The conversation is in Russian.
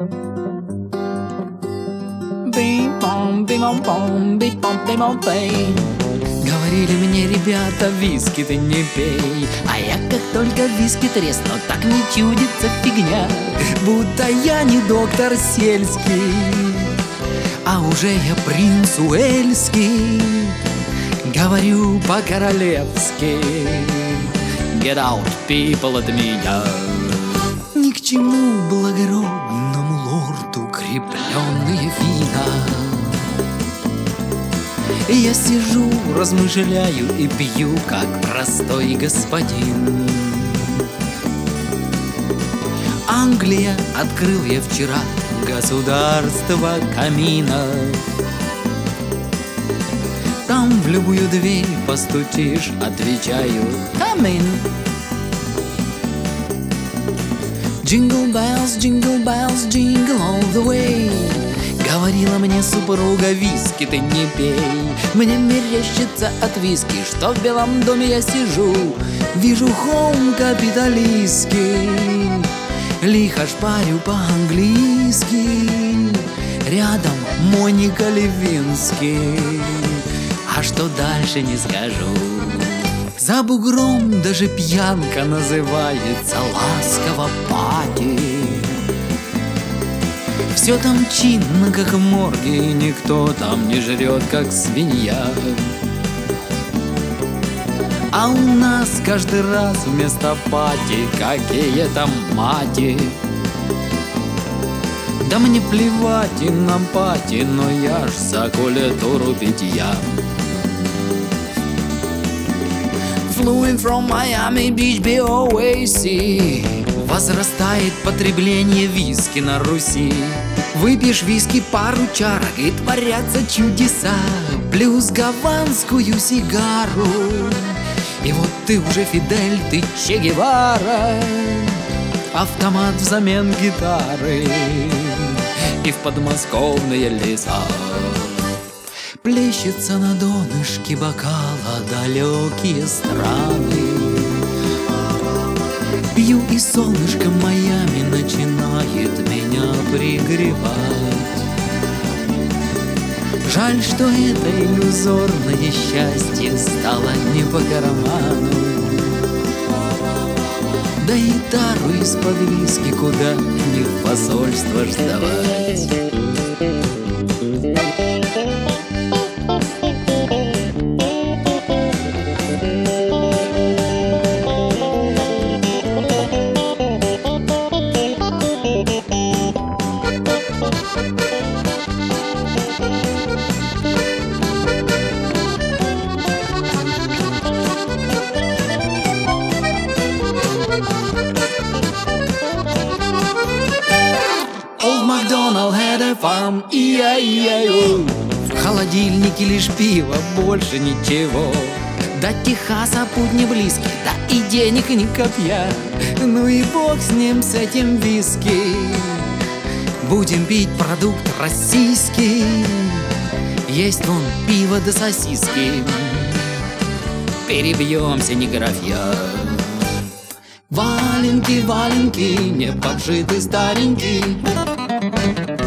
Говорили мне ребята, виски ты не пей, а я как только виски тресну, так не чудится фигня, будто я не доктор сельский, а уже я принц Уэльский. Говорю по-королевски: get out, people, от меня. Ни к чему благородному лорду крепленные вина. Я сижу, размышляю и пью, как простой господин. Англия, открыл я вчера государство каминов. Там в любую дверь постучишь, отвечаю: come in. Jingle bells, jingle all the way. Говорила мне супруга, виски ты не пей. Мне мерещится от виски, что в Белом доме я сижу. Вижу холм капиталистский, лихо шпарю по-английски. Рядом Моника Левинский, а что дальше не скажу. За бугром даже пьянка называется ласково пати. Все там чинно, как в морге, и никто там не жрет, как свинья. А у нас каждый раз вместо пати какие-то мати. Да мне плевать и на пати, но я ж за культуру питья. Flew in from Miami Beach, BOAC. Возрастает потребление виски на Руси. Выпьешь виски пару чарок, и творятся чудеса. Плюс гаванскую сигару, и вот ты уже Фидель, ты Че Гевара. Автомат взамен гитары и в подмосковные леса. Плещется на донышке бокала далекие страны. Пью, и солнышко Майами начинает меня пригревать. Жаль, что это иллюзорное счастье стало не по карману. Да и тару из-под виски куда не в посольство ж сдавать. Макдоналд had a farm, E-I-E-I-O. В холодильнике лишь пиво, больше ничего. До Техаса путь не близкий, да и денег ни копья. Ну и бог с ним, с этим виски. Будем пить продукт российский. Есть вон пиво да сосиски. Перебьемся, не графья. Валенки, валенки, не подшиты старенькие.